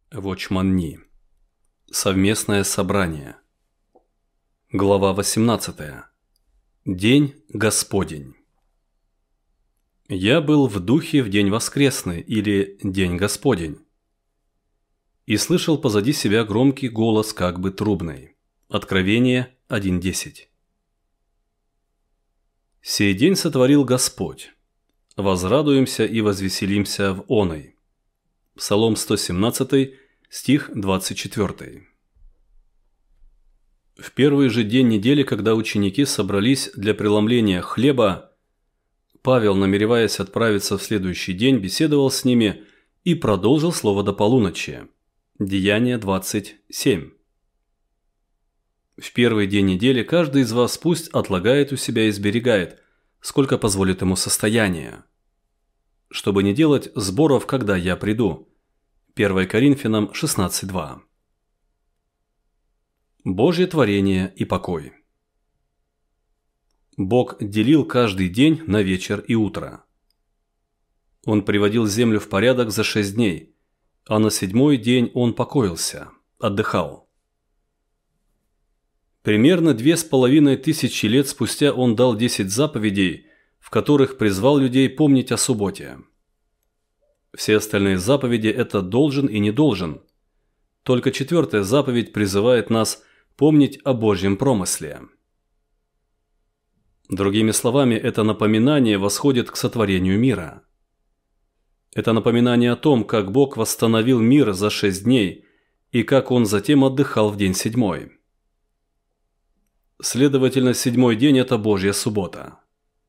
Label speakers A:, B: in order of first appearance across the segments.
A: Вочман-Ни. Совместное собрание. Глава 18. День Господень. Я был в духе в день воскресный или день Господень. И слышал позади себя громкий голос, как бы трубный. Откровение 1:10. Сей день сотворил Господь. Возрадуемся и возвеселимся в оной. Псалом 117, стих 24. В первый же день недели, когда ученики собрались для преломления хлеба, Павел, намереваясь отправиться в следующий день, беседовал с ними и продолжил слово до полуночи. Деяние 27. В первый день недели каждый из вас пусть отлагает у себя и сберегает, сколько позволит ему состояние, чтобы не делать сборов, когда я приду. 1 Коринфянам 16:2. Божье творение и покой. Бог делил каждый день на вечер и утро. Он приводил землю в порядок за 6 дней, а на 7-й день он покоился, отдыхал. Примерно 2500 лет спустя он дал 10 заповедей, в которых призвал людей помнить о субботе. Все остальные заповеди – это должен и не должен. Только 4-я заповедь призывает нас помнить о Божьем промысле. Другими словами, это напоминание восходит к сотворению мира. Это напоминание о том, как Бог восстановил мир за 6 дней и как Он затем отдыхал в день 7-й. Следовательно, 7-й день – это Божья суббота.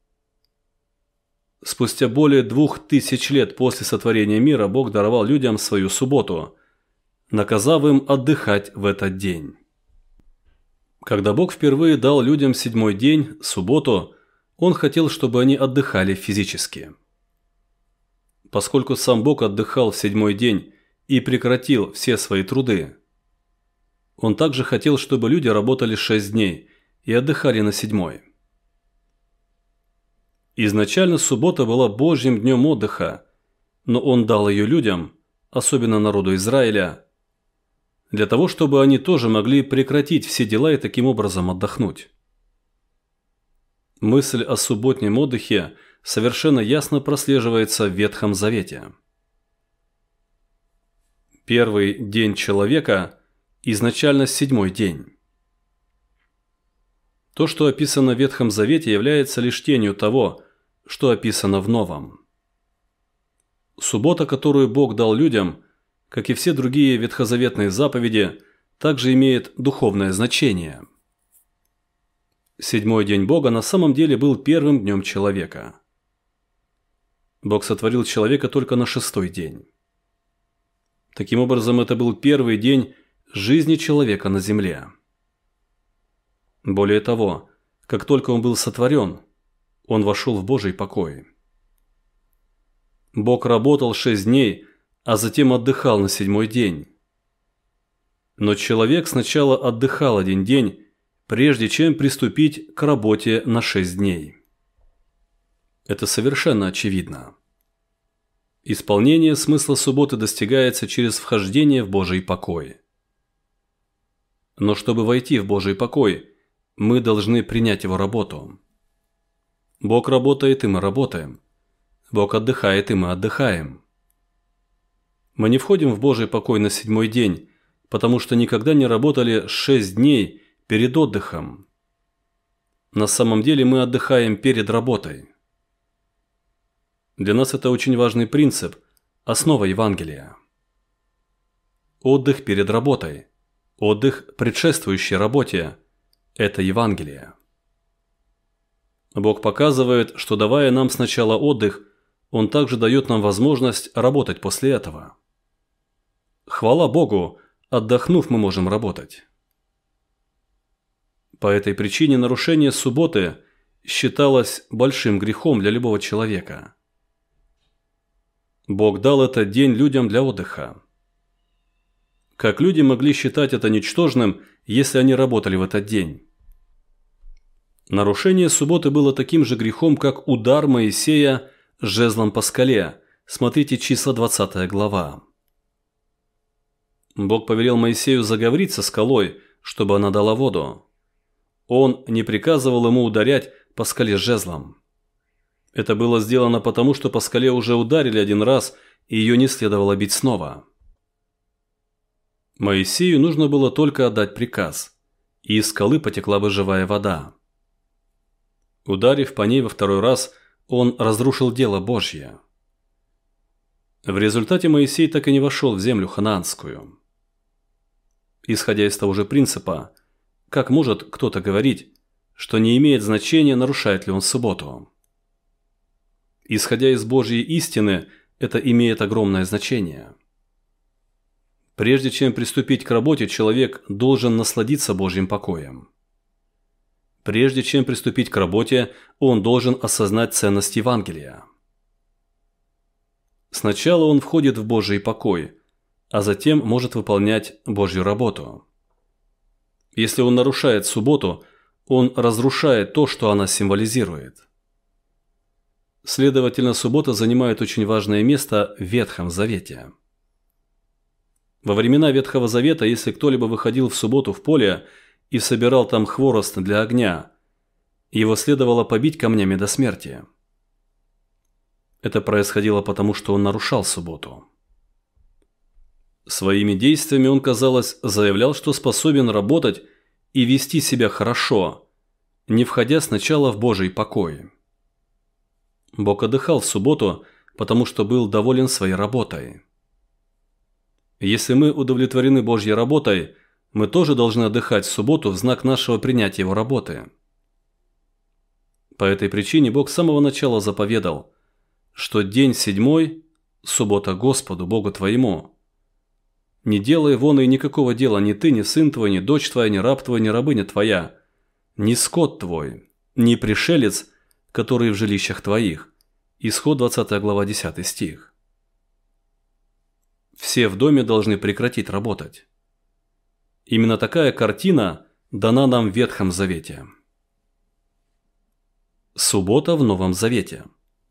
A: Спустя более 2000 лет после сотворения мира Бог даровал людям свою субботу, наказав им отдыхать в этот день. Когда Бог впервые дал людям 7-й день, субботу, Он хотел, чтобы они отдыхали физически. Поскольку сам Бог отдыхал в 7-й день и прекратил все свои труды, Он также хотел, чтобы люди работали 6 дней и отдыхали на 7-й. Изначально суббота была Божьим днем отдыха, но Он дал ее людям, особенно народу Израиля, для того, чтобы они тоже могли прекратить все дела и таким образом отдохнуть. Мысль о субботнем отдыхе совершенно ясно прослеживается в Ветхом Завете. Первый день человека изначально 7-й день. То, что описано в Ветхом Завете, является лишь тенью того, что описано в Новом. Суббота, которую Бог дал людям, как и все другие ветхозаветные заповеди, также имеет духовное значение. 7-й день Бога на самом деле был первым днем человека. Бог сотворил человека только на 6-й день. Таким образом, это был первый день жизни человека на земле. Более того, как только он был сотворен, он вошел в Божий покой. Бог работал 6 дней, а затем отдыхал на 7-й день. Но человек сначала отдыхал 1 день, прежде чем приступить к работе на 6 дней. Это совершенно очевидно. Исполнение смысла субботы достигается через вхождение в Божий покой. Но чтобы войти в Божий покой, мы должны принять Его работу. Бог работает, и мы работаем. Бог отдыхает, и мы отдыхаем. Мы не входим в Божий покой на 7-й день, потому что никогда не работали 6 дней перед отдыхом. На самом деле мы отдыхаем перед работой. Для нас это очень важный принцип, основа Евангелия. Отдых перед работой, отдых, предшествующий работе – это Евангелие. Бог показывает, что, давая нам сначала отдых, Он также дает нам возможность работать после этого. Хвала Богу, отдохнув, мы можем работать. По этой причине нарушение субботы считалось большим грехом для любого человека. Бог дал этот день людям для отдыха. Как люди могли считать это ничтожным, если они работали в этот день? Нарушение субботы было таким же грехом, как удар Моисея жезлом по скале. Смотрите числа 20 глава. Бог повелел Моисею заговорить со скалой, чтобы она дала воду. Он не приказывал ему ударять по скале жезлом. Это было сделано потому, что по скале уже ударили один раз, и ее не следовало бить снова. Моисею нужно было только отдать приказ, и из скалы потекла бы живая вода. Ударив по ней во второй раз, он разрушил дело Божье. В результате Моисей так и не вошел в землю ханаанскую. Исходя из того же принципа, как может кто-то говорить, что не имеет значения, нарушает ли он субботу? Исходя из Божьей истины, это имеет огромное значение. Прежде чем приступить к работе, человек должен насладиться Божьим покоем. Прежде чем приступить к работе, он должен осознать ценность Евангелия. Сначала он входит в Божий покой, а затем может выполнять Божью работу. Если он нарушает субботу, он разрушает то, что она символизирует. Следовательно, суббота занимает очень важное место в Ветхом Завете. Во времена Ветхого Завета, если кто-либо выходил в субботу в поле и собирал там хворост для огня, его следовало побить камнями до смерти. Это происходило потому, что он нарушал субботу. Своими действиями он, казалось, заявлял, что способен работать и вести себя хорошо, не входя сначала в Божий покой. Бог отдыхал в субботу, потому что был доволен своей работой. Если мы удовлетворены Божьей работой, мы тоже должны отдыхать в субботу в знак нашего принятия Его работы. По этой причине Бог с самого начала заповедал, что день седьмой – суббота Господу, Богу твоему. Не делай вон и никакого дела ни ты, ни сын твой, ни дочь твоя, ни раб твой, ни рабыня твоя, ни скот твой, ни пришелец, который в жилищах твоих. Исход 20 глава 10 стих. Все в доме должны прекратить работать. Именно такая картина дана нам в Ветхом Завете. Суббота в Новом Завете.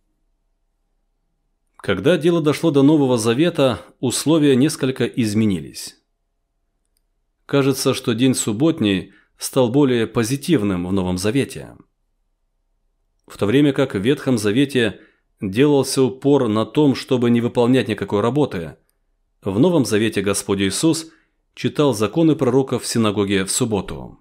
A: Когда дело дошло до Нового Завета, условия несколько изменились. Кажется, что день субботний стал более позитивным в Новом Завете. В то время как в Ветхом Завете делался упор на том, чтобы не выполнять никакой работы, в Новом Завете Господь Иисус читал законы пророков в синагоге в субботу.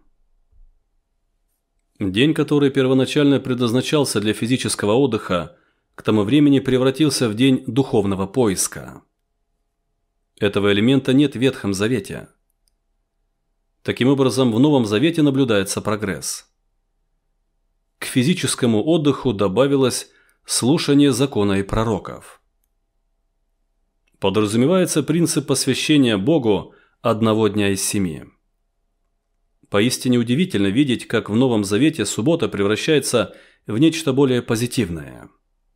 A: День, который первоначально предназначался для физического отдыха, к тому времени превратился в день духовного поиска. Этого элемента нет в Ветхом Завете. Таким образом, в Новом Завете наблюдается прогресс. К физическому отдыху добавилось слушание закона и пророков. Подразумевается принцип посвящения Богу одного дня из 7. Поистине удивительно видеть, как в Новом Завете суббота превращается в нечто более позитивное.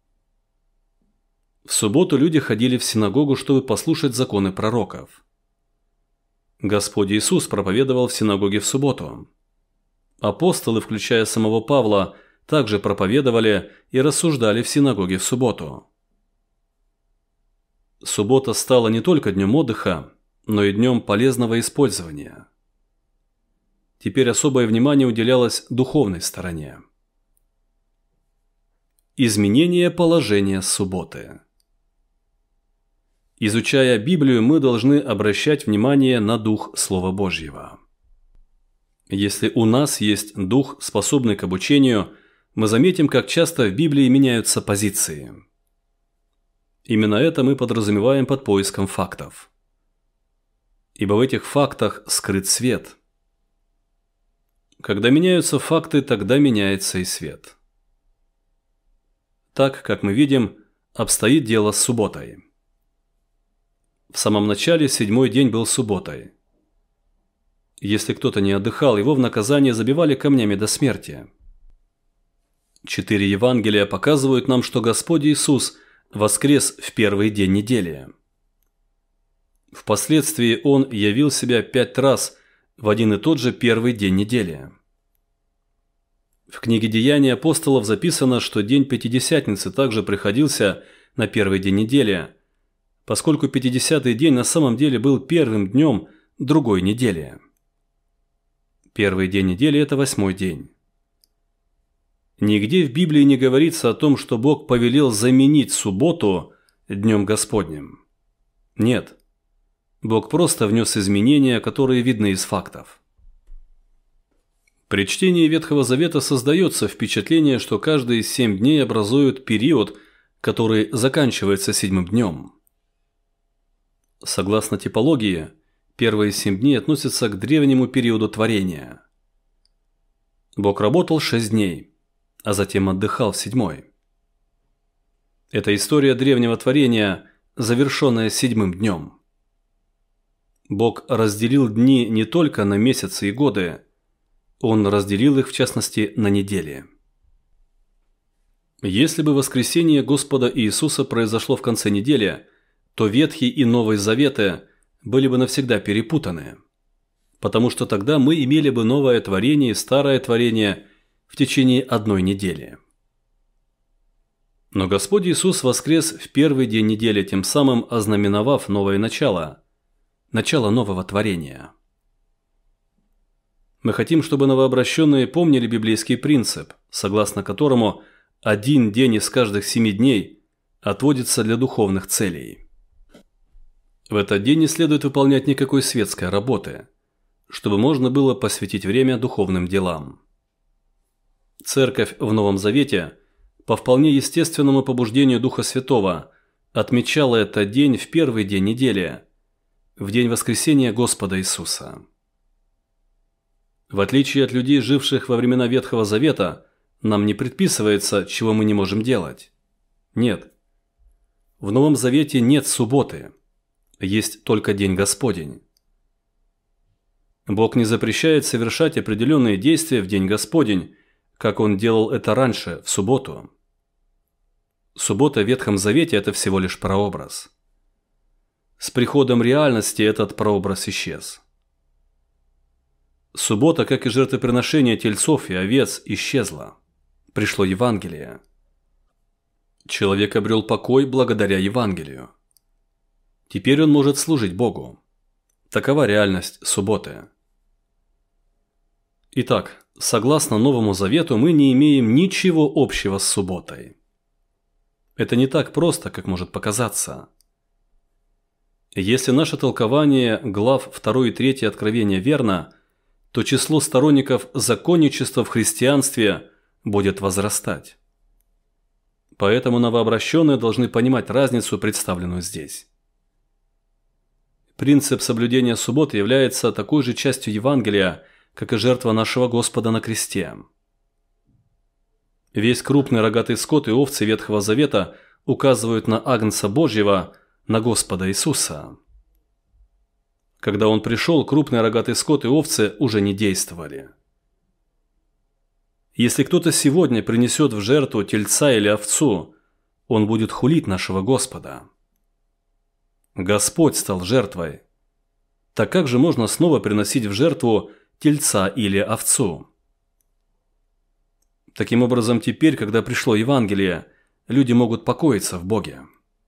A: В субботу люди ходили в синагогу, чтобы послушать законы пророков. Господь Иисус проповедовал в синагоге в субботу. Апостолы, включая самого Павла, также проповедовали и рассуждали в синагоге в субботу. Суббота стала не только днем отдыха, но и днем полезного использования. Теперь особое внимание уделялось духовной стороне. Изменение положения субботы. Изучая Библию, мы должны обращать внимание на дух Слова Божьего. Если у нас есть дух, способный к обучению, мы заметим, как часто в Библии меняются позиции. Именно это мы подразумеваем под поиском фактов. Ибо в этих фактах скрыт свет. Когда меняются факты, тогда меняется и свет. Так, как мы видим, обстоит дело с субботой. В самом начале 7-й день был субботой. Если кто-то не отдыхал, его в наказание забивали камнями до смерти. 4 Евангелия показывают нам, что Господь Иисус воскрес в первый день недели. Впоследствии Он явил себя 5 раз в один и тот же первый день недели. В книге Деяний апостолов записано, что день Пятидесятницы также приходился на первый день недели, поскольку 50-й день на самом деле был первым днем другой недели. Первый день недели – это 8-й день. Нигде в Библии не говорится о том, что Бог повелел заменить субботу днем Господним. Нет. Бог просто внес изменения, которые видны из фактов. При чтении Ветхого Завета создается впечатление, что каждый из 7 дней образует период, который заканчивается 7-м днем. Согласно типологии, первые 7 дней относятся к древнему периоду творения. Бог работал 6 дней, а затем отдыхал в 7-й. Это история древнего творения, завершенная 7-м днем. Бог разделил дни не только на месяцы и годы, Он разделил их, в частности, на недели. Если бы воскресение Господа Иисуса произошло в конце недели, то Ветхий и Новый Заветы были бы навсегда перепутаны, потому что тогда мы имели бы новое творение и старое творение в течение одной недели. Но Господь Иисус воскрес в первый день недели, тем самым ознаменовав новое начало, начало нового творения. Мы хотим, чтобы новообращенные помнили библейский принцип, согласно которому один день из каждых 7 дней отводится для духовных целей. В этот день не следует выполнять никакой светской работы, чтобы можно было посвятить время духовным делам. Церковь в Новом Завете по вполне естественному побуждению Духа Святого отмечала этот день в первый день недели, в день воскресения Господа Иисуса. В отличие от людей, живших во времена Ветхого Завета, нам не предписывается, чего мы не можем делать. Нет. В Новом Завете нет субботы. Есть только день Господень. Бог не запрещает совершать определенные действия в день Господень, как Он делал это раньше, в субботу. Суббота в Ветхом Завете – это всего лишь прообраз. С приходом реальности этот прообраз исчез. Суббота, как и жертвоприношение тельцов и овец, исчезла. Пришло Евангелие. Человек обрел покой благодаря Евангелию. Теперь он может служить Богу. Такова реальность субботы. Итак, согласно Новому Завету, мы не имеем ничего общего с субботой. Это не так просто, как может показаться. Если наше толкование глав 2 и 3 Откровения верно, то число сторонников законничества в христианстве будет возрастать. Поэтому новообращенные должны понимать разницу, представленную здесь. Принцип соблюдения субботы является такой же частью Евангелия, как и жертва нашего Господа на кресте. Весь крупный рогатый скот и овцы Ветхого Завета указывают на Агнца Божьего, на Господа Иисуса. Когда Он пришел, крупный рогатый скот и овцы уже не действовали. Если кто-то сегодня принесет в жертву тельца или овцу, он будет хулить нашего Господа. Господь стал жертвой. Так как же можно снова приносить в жертву тельца или овцу? Таким образом, теперь, когда пришло Евангелие, люди могут покоиться в Боге.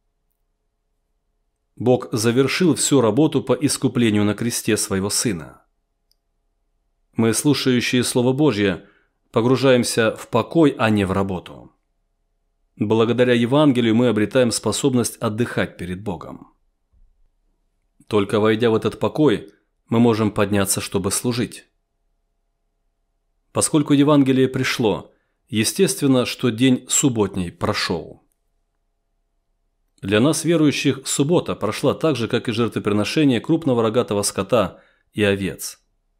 A: Бог завершил всю работу по искуплению на кресте своего Сына. Мы, слушающие Слово Божье, погружаемся в покой, а не в работу. Благодаря Евангелию мы обретаем способность отдыхать перед Богом. Только войдя в этот покой, мы можем подняться, чтобы служить. Поскольку Евангелие пришло, естественно, что день субботний прошел. Для нас, верующих, суббота прошла так же, как и жертвоприношение крупного рогатого скота и овец.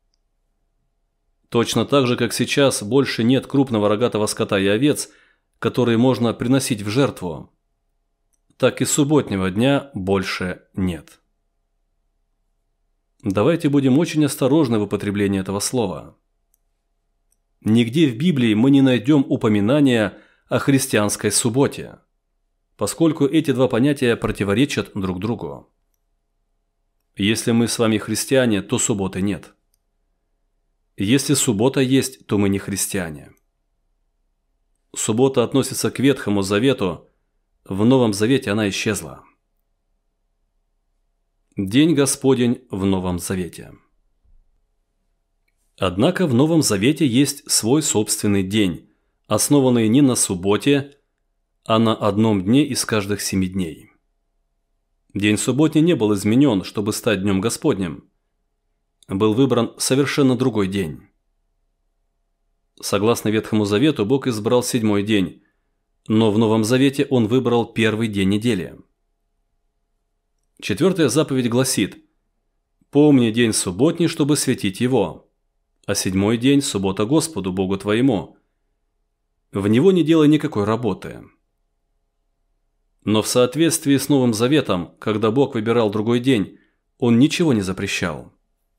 A: Точно так же, как сейчас больше нет крупного рогатого скота и овец, которые можно приносить в жертву, так и субботнего дня больше нет. Давайте будем очень осторожны в употреблении этого слова. Нигде в Библии мы не найдем упоминания о христианской субботе, поскольку эти два понятия противоречат друг другу. Если мы с вами христиане, то субботы нет. Если суббота есть, то мы не христиане. Суббота относится к Ветхому Завету, в Новом Завете она исчезла. День Господень в Новом Завете. Однако в Новом Завете есть свой собственный день, основанный не на субботе, а на одном дне из каждых 7 дней. День субботний не был изменен, чтобы стать Днем Господним. Был выбран совершенно другой день. Согласно Ветхому Завету, Бог избрал 7-й день, но в Новом Завете Он выбрал первый день недели. 4-я заповедь гласит: «Помни день субботний, чтобы светить его, а 7-й день – суббота Господу, Богу твоему. В него не делай никакой работы». Но в соответствии с Новым Заветом, когда Бог выбирал другой день, Он ничего не запрещал.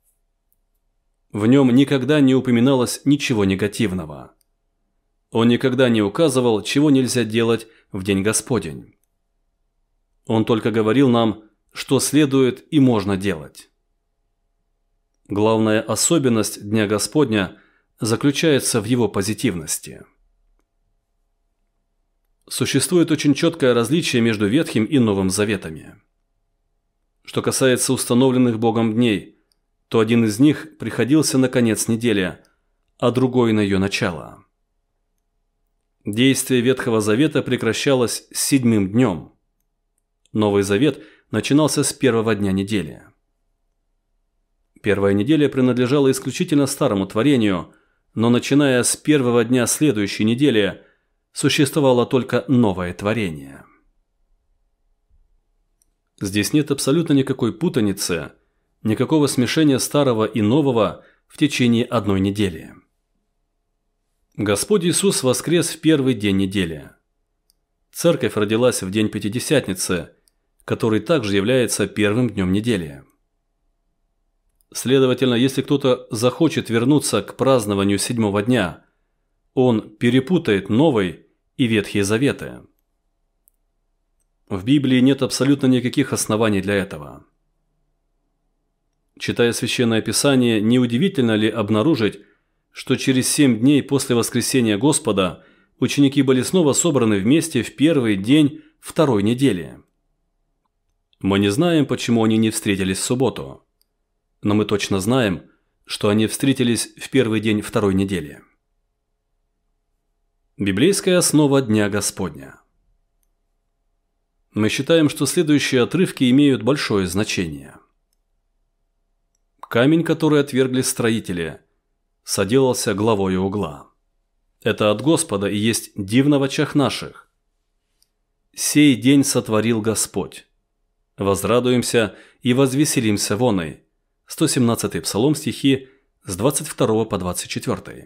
A: В нем никогда не упоминалось ничего негативного. Он никогда не указывал, чего нельзя делать в День Господень. Он только говорил нам, что следует и можно делать. Главная особенность Дня Господня заключается в его позитивности. Существует очень четкое различие между Ветхим и Новым Заветами. Что касается установленных Богом дней, то один из них приходился на конец недели, а другой на ее начало. Действие Ветхого Завета прекращалось 7-м днем. Новый Завет начинался с 1-го дня недели. Первая неделя принадлежала исключительно старому творению, но начиная с 1-го дня следующей недели существовало только новое творение. Здесь нет абсолютно никакой путаницы, никакого смешения старого и нового в течение одной недели. Господь Иисус воскрес в первый день недели. Церковь родилась в день Пятидесятницы, который также является первым днем недели. Следовательно, если кто-то захочет вернуться к празднованию 7-го дня, он перепутает Новый и Ветхие Заветы. В Библии нет абсолютно никаких оснований для этого. Читая Священное Писание, неудивительно ли обнаружить, что через 7 дней после воскресения Господа ученики были снова собраны вместе в первый день второй недели. Мы не знаем, почему они не встретились в субботу, но мы точно знаем, что они встретились в первый день второй недели. Библейская основа Дня Господня. Мы считаем, что следующие отрывки имеют большое значение. Камень, который отвергли строители, соделался главою угла. Это от Господа и есть дивно в очах наших. Сей день сотворил Господь. Возрадуемся и возвеселимся воной. 117-й Псалом, стихи с 22 по 24.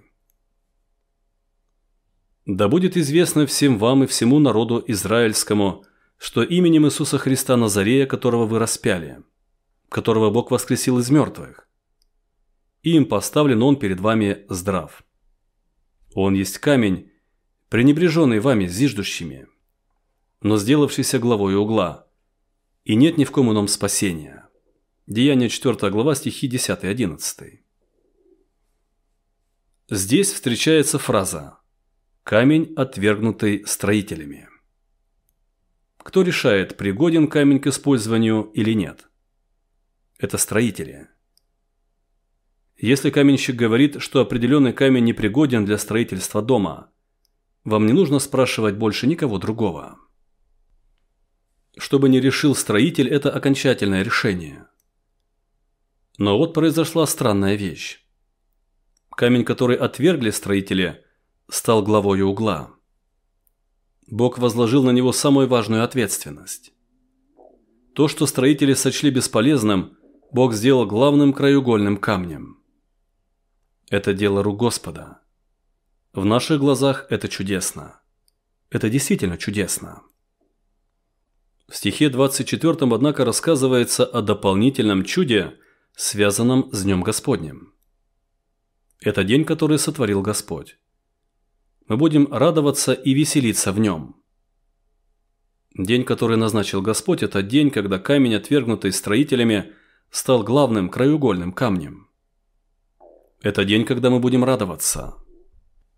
A: Да будет известно всем вам и всему народу израильскому, что именем Иисуса Христа Назарея, которого вы распяли, которого Бог воскресил из мертвых, им поставлен Он перед вами здрав. Он есть камень, пренебреженный вами зиждущими, но сделавшийся главою угла, и нет ни в ком ином спасения. Деяния 4 глава, стихи 10-11. Здесь встречается фраза «камень, отвергнутый строителями». Кто решает, пригоден камень к использованию или нет? Это строители. Если каменщик говорит, что определенный камень непригоден для строительства дома, вам не нужно спрашивать больше никого другого. Что бы ни решил строитель, это окончательное решение. Но вот произошла странная вещь. Камень, который отвергли строители, стал главою угла. Бог возложил на него самую важную ответственность. То, что строители сочли бесполезным, Бог сделал главным краеугольным камнем. Это дело рук Господа. В наших глазах это чудесно. Это действительно чудесно. В стихе 24, однако, рассказывается о дополнительном чуде, связанном с Днем Господним. Это день, который сотворил Господь. Мы будем радоваться и веселиться в нем. День, который назначил Господь, это день, когда камень, отвергнутый строителями, стал главным краеугольным камнем. Это день, когда мы будем радоваться.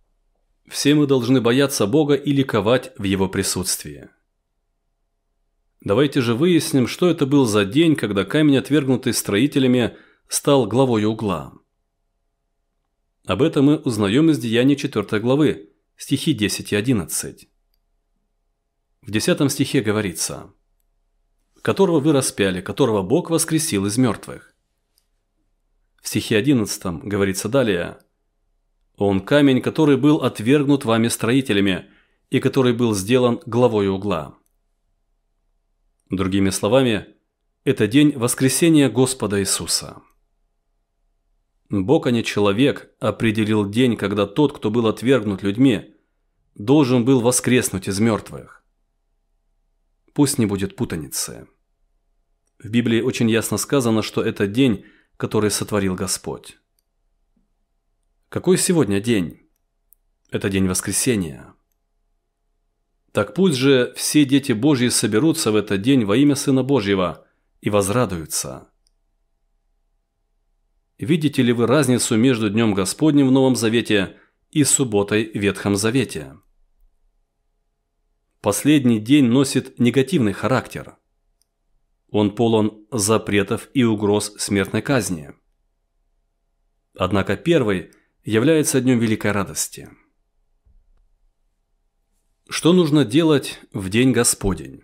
A: Все мы должны бояться Бога и ликовать в Его присутствии. Давайте же выясним, что это был за день, когда камень, отвергнутый строителями, стал главой угла. Об этом мы узнаем из Деяний 4 главы, стихи 10 и 11. В 10 стихе говорится: «Которого вы распяли, которого Бог воскресил из мертвых». В стихе 11 говорится далее: «Он камень, который был отвергнут вами строителями, и который был сделан главой угла». Другими словами, это день воскресения Господа Иисуса. Бог, а не человек, определил день, когда тот, кто был отвергнут людьми, должен был воскреснуть из мертвых. Пусть не будет путаницы. В Библии очень ясно сказано, что это день, который сотворил Господь. Какой сегодня день? Это день воскресения. Так пусть же все дети Божьи соберутся в этот день во имя Сына Божьего и возрадуются. Видите ли вы разницу между Днем Господним в Новом Завете и субботой в Ветхом Завете? Последний день носит негативный характер. Он полон запретов и угроз смертной казни. Однако первый является днем великой радости. Что нужно делать в день Господень?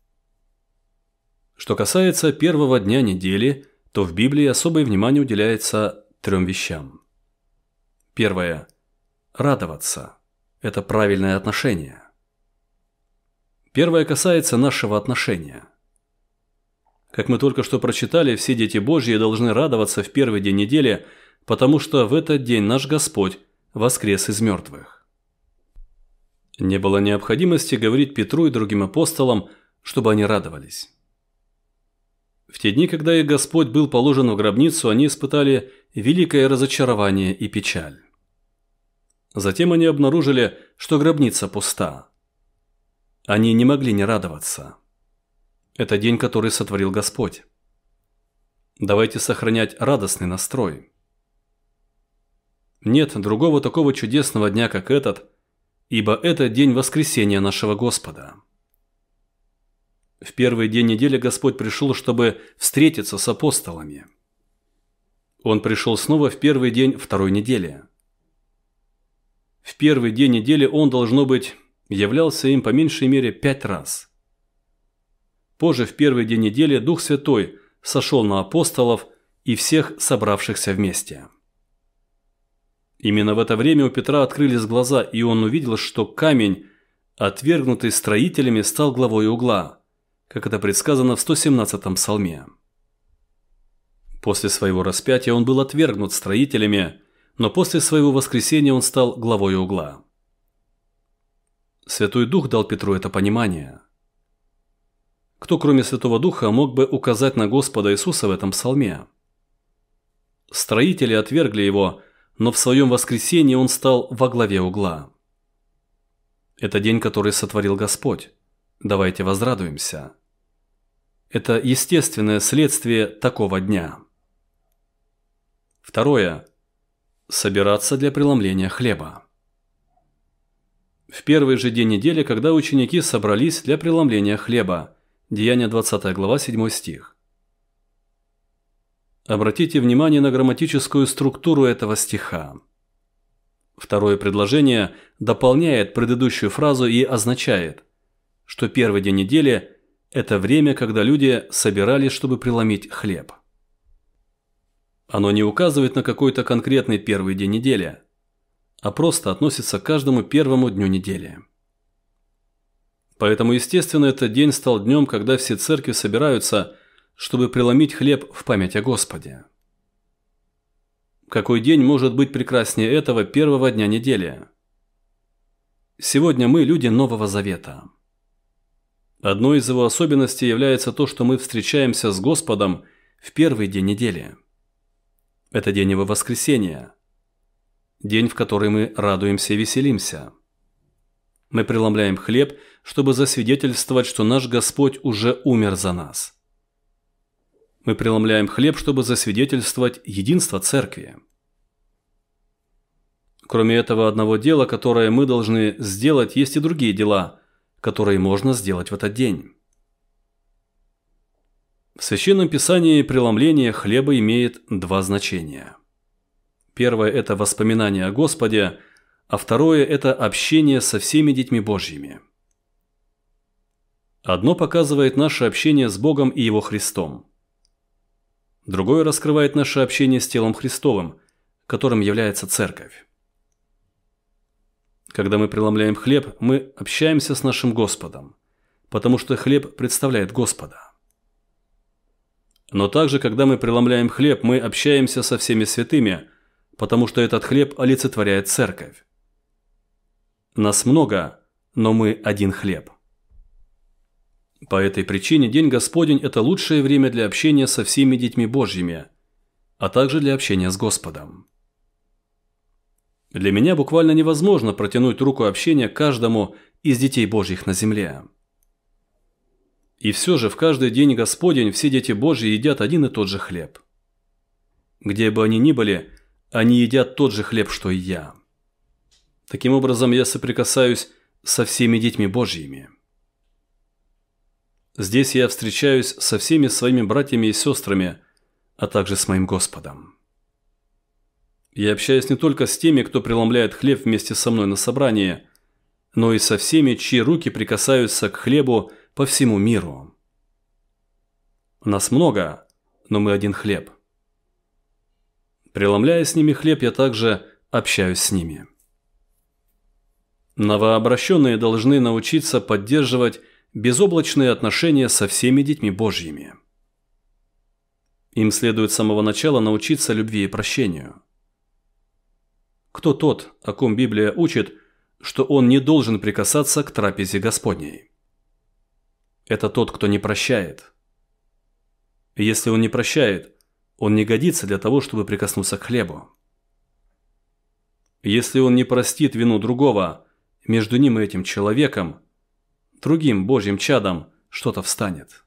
A: Что касается первого дня недели, то в Библии особое внимание уделяется 3 вещам. Первое. Радоваться. Это правильное отношение. Первое касается нашего отношения. Как мы только что прочитали, все дети Божьи должны радоваться в первый день недели, потому что в этот день наш Господь воскрес из мертвых. Не было необходимости говорить Петру и другим апостолам, чтобы они радовались. В те дни, когда их Господь был положен в гробницу, они испытали великое разочарование и печаль. Затем они обнаружили, что гробница пуста. Они не могли не радоваться. Это день, который сотворил Господь. Давайте сохранять радостный настрой. Нет другого такого чудесного дня, как этот, ибо это день воскресения нашего Господа. В первый день недели Господь пришел, чтобы встретиться с апостолами. Он пришел снова в первый день второй недели. В первый день недели Он, должно быть, являлся им по меньшей мере 5 раз. Позже, в первый день недели, Дух Святой сошел на апостолов и всех собравшихся вместе. Именно в это время у Петра открылись глаза, и он увидел, что камень, отвергнутый строителями, стал главой угла, как это предсказано в 117-м псалме. После своего распятия он был отвергнут строителями, но после своего воскресения он стал главой угла. Святой Дух дал Петру это понимание. Кто, кроме Святого Духа, мог бы указать на Господа Иисуса в этом псалме? Строители отвергли его, но в своем воскресении он стал во главе угла. Это день, который сотворил Господь. Давайте возрадуемся. Это естественное следствие такого дня. Второе. Собираться для преломления хлеба. В первый же день недели, когда ученики собрались для преломления хлеба, Деяния 20 глава, 7 стих. Обратите внимание на грамматическую структуру этого стиха. Второе предложение дополняет предыдущую фразу и означает, что первый день недели – это время, когда люди собирались, чтобы преломить хлеб. Оно не указывает на какой-то конкретный первый день недели, а просто относится к каждому первому дню недели. Поэтому, естественно, этот день стал днем, когда все церкви собираются, чтобы преломить хлеб в память о Господе. Какой день может быть прекраснее этого первого дня недели? Сегодня мы люди Нового Завета. Одной из его особенностей является то, что мы встречаемся с Господом в первый день недели. Это день его воскресения. День, в который мы радуемся и веселимся. Мы преломляем хлеб, чтобы засвидетельствовать, что наш Господь уже умер за нас. Мы преломляем хлеб, чтобы засвидетельствовать единство Церкви. Кроме этого одного дела, которое мы должны сделать, есть и другие дела, которые можно сделать в этот день. В Священном Писании преломление хлеба имеет два значения. Первое – это воспоминание о Господе, а второе – это общение со всеми детьми Божьими. Одно показывает наше общение с Богом и Его Христом. Другое раскрывает наше общение с телом Христовым, которым является Церковь. Когда мы преломляем хлеб, мы общаемся с нашим Господом, потому что хлеб представляет Господа. Но также, когда мы преломляем хлеб, мы общаемся со всеми святыми, потому что этот хлеб олицетворяет Церковь. Нас много, но мы один хлеб. По этой причине День Господень – это лучшее время для общения со всеми детьми Божьими, а также для общения с Господом. Для меня буквально невозможно протянуть руку общения каждому из детей Божьих на земле. И все же в каждый День Господень все дети Божьи едят один и тот же хлеб. Где бы они ни были, они едят тот же хлеб, что и я. Таким образом, я соприкасаюсь со всеми детьми Божьими. Здесь я встречаюсь со всеми своими братьями и сестрами, а также с моим Господом. Я общаюсь не только с теми, кто преломляет хлеб вместе со мной на собрании, но и со всеми, чьи руки прикасаются к хлебу по всему миру. Нас много, но мы один хлеб. Преломляя с ними хлеб, я также общаюсь с ними. Новообращенные должны научиться поддерживать безоблачные отношения со всеми детьми Божьими. Им следует с самого начала научиться любви и прощению. Кто тот, о ком Библия учит, что он не должен прикасаться к трапезе Господней? Это тот, кто не прощает. И если он не прощает, он не годится для того, чтобы прикоснуться к хлебу. Если он не простит вину другого, между ним и этим человеком, другим Божьим чадом, что-то встанет.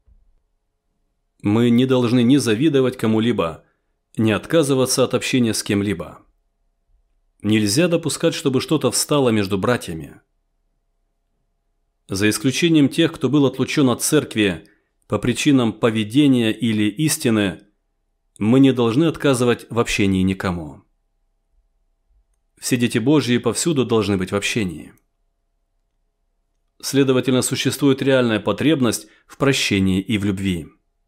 A: Мы не должны ни завидовать кому-либо, ни отказываться от общения с кем-либо. Нельзя допускать, чтобы что-то встало между братьями. За исключением тех, кто был отлучен от церкви по причинам поведения или истины, мы не должны отказывать в общении никому. Все дети Божьи повсюду должны быть в общении. Следовательно, существует реальная потребность в прощении и в любви.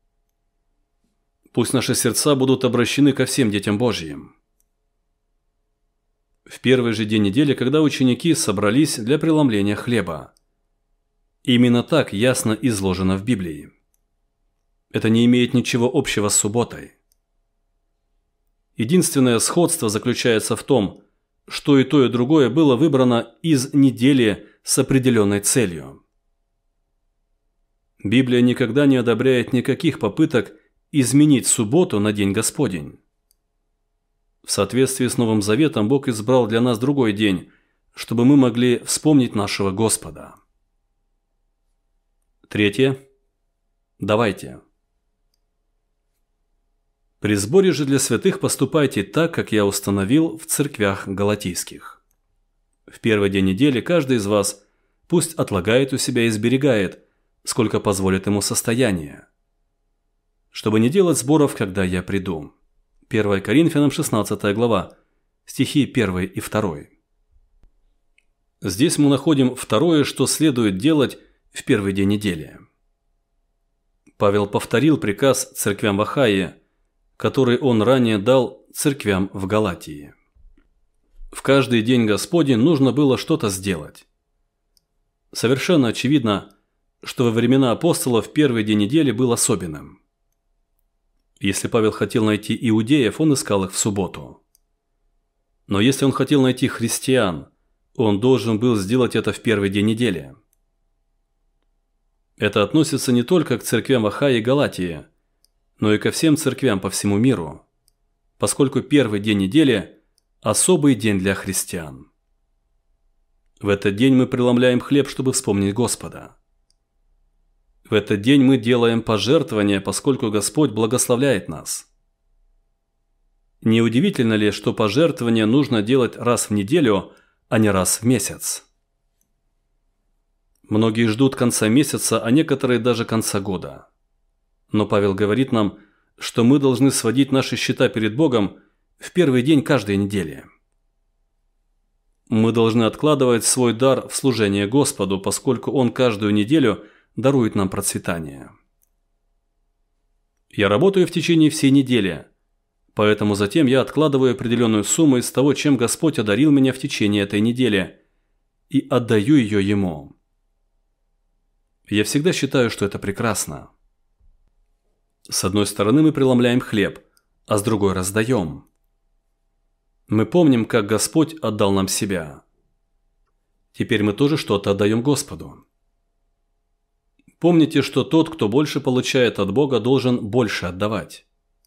A: Пусть наши сердца будут обращены ко всем детям Божьим. В первый же день недели, когда ученики собрались для преломления хлеба. Именно так ясно изложено в Библии. Это не имеет ничего общего с субботой. Единственное сходство заключается в том, что и то, и другое было выбрано из недели с определенной целью. Библия никогда не одобряет никаких попыток изменить субботу на День Господень. В соответствии с Новым Заветом Бог избрал для нас другой день, чтобы мы могли вспомнить нашего Господа. Третье. Давайте. При сборе же для святых поступайте так, как я установил в церквях галатийских. В первый день недели каждый из вас пусть отлагает у себя и сберегает, сколько позволит ему состояние, чтобы не делать сборов, когда я приду. 1 Коринфянам 16 глава, стихи 1 и 2. Здесь мы находим второе, что следует делать в первый день недели. Павел повторил приказ церквям в Ахае, который он ранее дал церквям в Галатии. В каждый день Господень нужно было что-то сделать. Совершенно очевидно, что во времена апостолов первый день недели был особенным. Если Павел хотел найти иудеев, он искал их в субботу. Но если он хотел найти христиан, он должен был сделать это в первый день недели. Это относится не только к церквям Ахаи и Галатии, но и ко всем церквям по всему миру, поскольку первый день недели – особый день для христиан. В этот день мы преломляем хлеб, чтобы вспомнить Господа. В этот день мы делаем пожертвования, поскольку Господь благословляет нас. Неудивительно ли, что пожертвования нужно делать раз в неделю, а не раз в месяц? Многие ждут конца месяца, а некоторые даже конца года. Но Павел говорит нам, что мы должны сводить наши счета перед Богом в первый день каждой недели. Мы должны откладывать свой дар в служение Господу, поскольку Он каждую неделю дарует нам процветание. Я работаю в течение всей недели, поэтому затем я откладываю определенную сумму из того, чем Господь одарил меня в течение этой недели, и отдаю ее Ему. Я всегда считаю, что это прекрасно. С одной стороны мы преломляем хлеб, а с другой раздаем. Мы помним, как Господь отдал нам себя. Теперь мы тоже что-то отдаем Господу. Помните, что тот, кто больше получает от Бога, должен больше отдавать.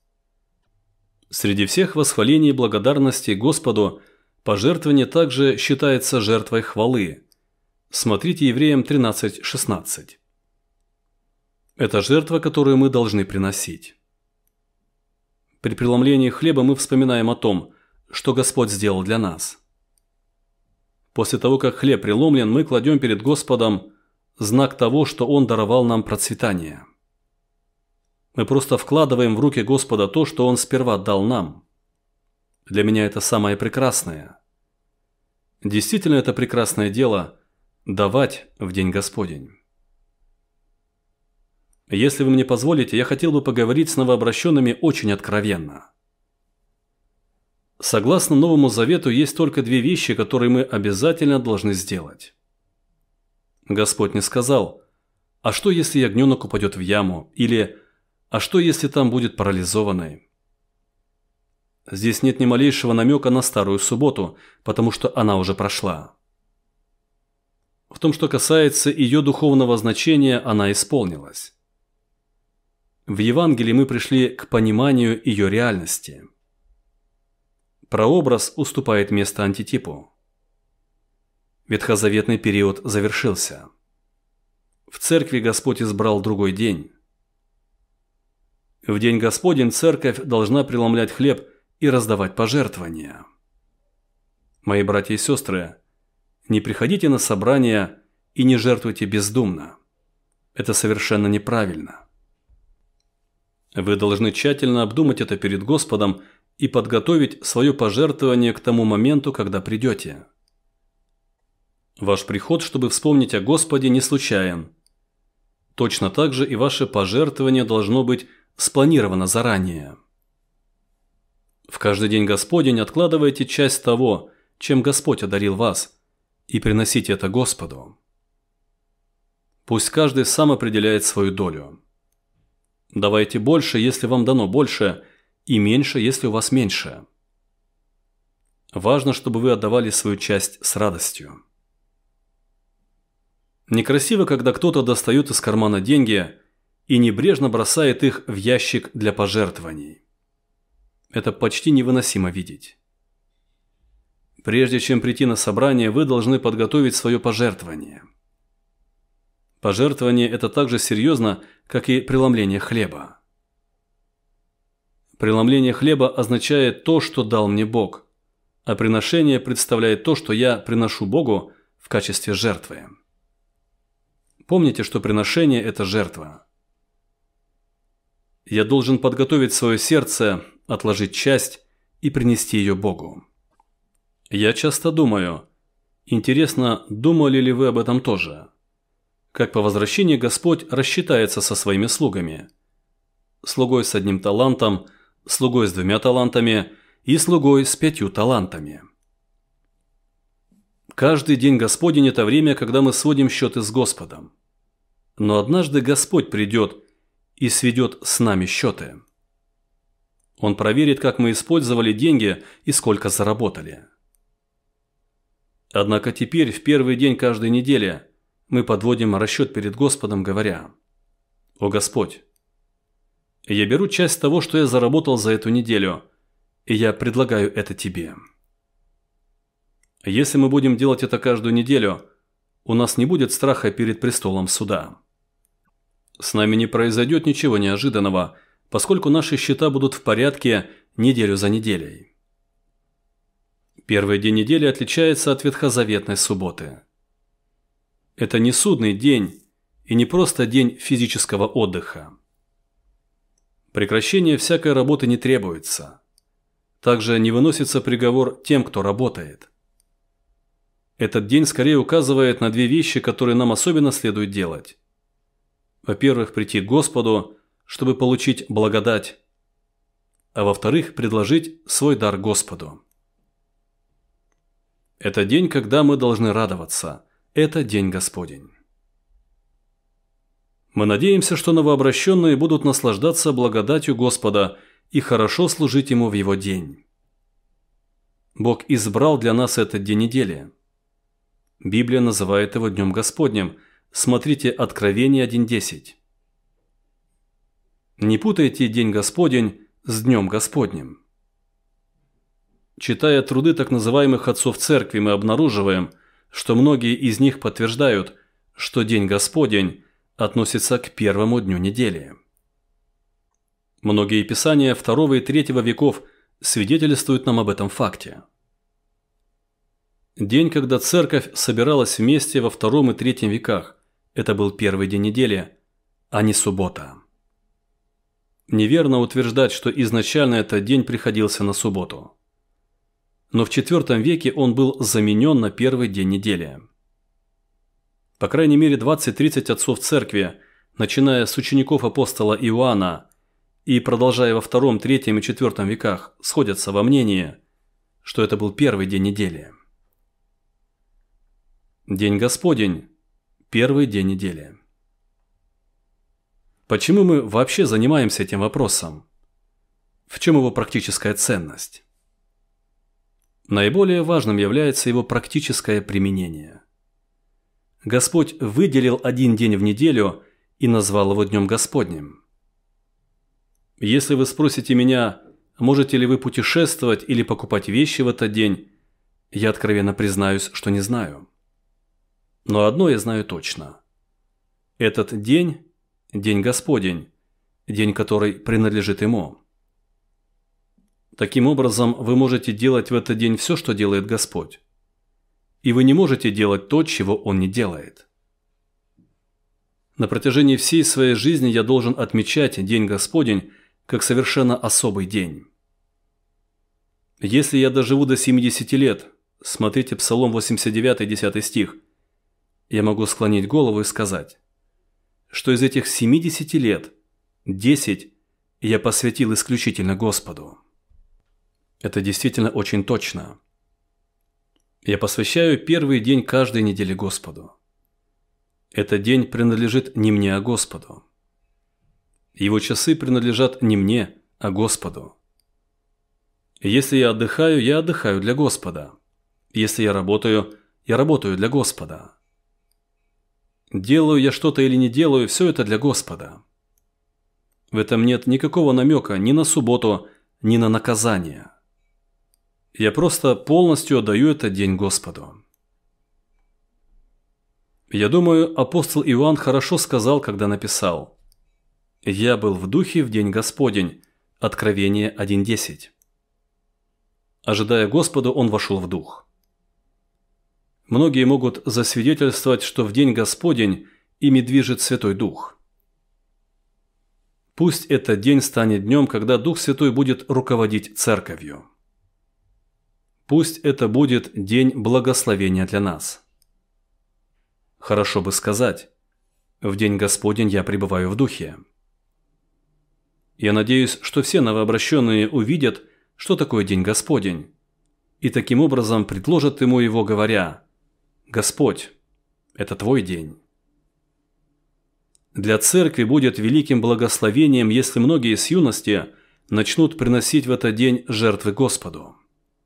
A: Среди всех восхвалений и благодарности Господу пожертвование также считается жертвой хвалы. Смотрите Евреям 13:16. Это жертва, которую мы должны приносить. При преломлении хлеба мы вспоминаем о том, что Господь сделал для нас. После того, как хлеб преломлен, мы кладем перед Господом знак того, что Он даровал нам процветание. Мы просто вкладываем в руки Господа то, что Он сперва дал нам. Для меня это самое прекрасное. Действительно, это прекрасное дело – давать в день Господень. Если вы мне позволите, я хотел бы поговорить с новообращенными очень откровенно. Согласно Новому Завету, есть только две вещи, которые мы обязательно должны сделать. Господь не сказал: «А что, если ягненок упадет в яму?» или «А что, если там будет парализованный?» Здесь нет ни малейшего намека на старую субботу, потому что она уже прошла. В том, что касается ее духовного значения, она исполнилась. В Евангелии мы пришли к пониманию ее реальности. Прообраз уступает место антитипу. Ветхозаветный период завершился. В церкви Господь избрал другой день. В день Господень церковь должна преломлять хлеб и раздавать пожертвования. Мои братья и сестры, не приходите на собрания и не жертвуйте бездумно. Это совершенно неправильно. Вы должны тщательно обдумать это перед Господом и подготовить свое пожертвование к тому моменту, когда придете. Ваш приход, чтобы вспомнить о Господе, не случайен. Точно так же и ваше пожертвование должно быть спланировано заранее. В каждый день Господень откладывайте часть того, чем Господь одарил вас, и приносите это Господу. Пусть каждый сам определяет свою долю. Давайте больше, если вам дано больше, и меньше, если у вас меньше. Важно, чтобы вы отдавали свою часть с радостью. Некрасиво, когда кто-то достает из кармана деньги и небрежно бросает их в ящик для пожертвований. Это почти невыносимо видеть. Прежде чем прийти на собрание, вы должны подготовить свое пожертвование. Пожертвование – это так же серьезно, как и преломление хлеба. Преломление хлеба означает то, что дал мне Бог, а приношение представляет то, что я приношу Богу в качестве жертвы. Помните, что приношение – это жертва. Я должен подготовить свое сердце, отложить часть и принести ее Богу. Я часто думаю, интересно, думали ли вы об этом тоже? Как по возвращении Господь рассчитается со своими слугами. Слугой с 1 талантом, слугой с 2 талантами и слугой с 5 талантами. Каждый день Господень – это время, когда мы сводим счеты с Господом. Но однажды Господь придет и сведет с нами счеты. Он проверит, как мы использовали деньги и сколько заработали. Однако теперь, в первый день каждой недели, мы подводим расчет перед Господом, говоря: «О Господь, я беру часть того, что я заработал за эту неделю, и я предлагаю это Тебе». Если мы будем делать это каждую неделю, у нас не будет страха перед престолом суда. С нами не произойдет ничего неожиданного, поскольку наши счета будут в порядке неделю за неделей. Первый день недели отличается от ветхозаветной субботы. Это не судный день и не просто день физического отдыха. Прекращение всякой работы не требуется. Также не выносится приговор тем, кто работает. Этот день скорее указывает на две вещи, которые нам особенно следует делать. Во-первых, прийти к Господу, чтобы получить благодать, а во-вторых, предложить свой дар Господу. Это день, когда мы должны радоваться. Это день Господень. Мы надеемся, что новообращенные будут наслаждаться благодатью Господа и хорошо служить Ему в Его день. Бог избрал для нас этот день недели. Библия называет его Днем Господним. Смотрите Откровение 1:10. Не путайте День Господень с Днем Господним. Читая труды так называемых отцов церкви, мы обнаруживаем, что многие из них подтверждают, что День Господень относится к первому дню недели. Многие писания II и III веков свидетельствуют нам об этом факте. День, когда церковь собиралась вместе во II и III веках, это был первый день недели, а не суббота. Неверно утверждать, что изначально этот день приходился на субботу. Но в IV веке он был заменен на первый день недели. По крайней мере 20-30 отцов церкви, начиная с учеников апостола Иоанна и продолжая во II, III и IV веках, сходятся во мнении, что это был первый день недели. День Господень – первый день недели. Почему мы вообще занимаемся этим вопросом? В чем его практическая ценность? Наиболее важным является его практическое применение. Господь выделил один день в неделю и назвал его Днем Господним. Если вы спросите меня, можете ли вы путешествовать или покупать вещи в этот день, я откровенно признаюсь, что не знаю. Но одно я знаю точно. Этот день – День Господень, день, который принадлежит Ему. Таким образом, вы можете делать в этот день все, что делает Господь. И вы не можете делать то, чего Он не делает. На протяжении всей своей жизни я должен отмечать День Господень как совершенно особый день. Если я доживу до 70 лет, смотрите Псалом 89, 10 стих, я могу склонить голову и сказать, что из этих 70 лет 10 я посвятил исключительно Господу. Это действительно очень точно. Я посвящаю первый день каждой недели Господу. Этот день принадлежит не мне, а Господу. Его часы принадлежат не мне, а Господу. Если я отдыхаю для Господа. Если я работаю для Господа. Делаю я что-то или не делаю, все это для Господа. В этом нет никакого намека ни на субботу, ни на наказание. Я просто полностью отдаю этот день Господу. Я думаю, апостол Иоанн хорошо сказал, когда написал: «Я был в духе в день Господень». Откровение 1:10. Ожидая Господа, он вошел в дух. Многие могут засвидетельствовать, что в день Господень ими движет Святой Дух. Пусть этот день станет днем, когда Дух Святой будет руководить церковью. Пусть это будет день благословения для нас. Хорошо бы сказать: в день Господень я пребываю в духе. Я надеюсь, что все новообращенные увидят, что такое день Господень, и таким образом предложат ему его, говоря: «Господь, это твой день». Для церкви будет великим благословением, если многие с юности начнут приносить в этот день жертвы Господу.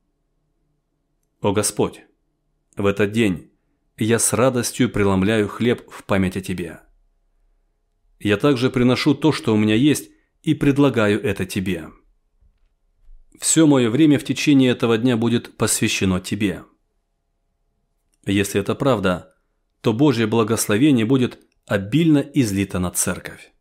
A: О Господь, в этот день я с радостью преломляю хлеб в память о Тебе. Я также приношу то, что у меня есть, и предлагаю это Тебе. Все мое время в течение этого дня будет посвящено Тебе. Если это правда, то Божье благословение будет обильно излито на церковь.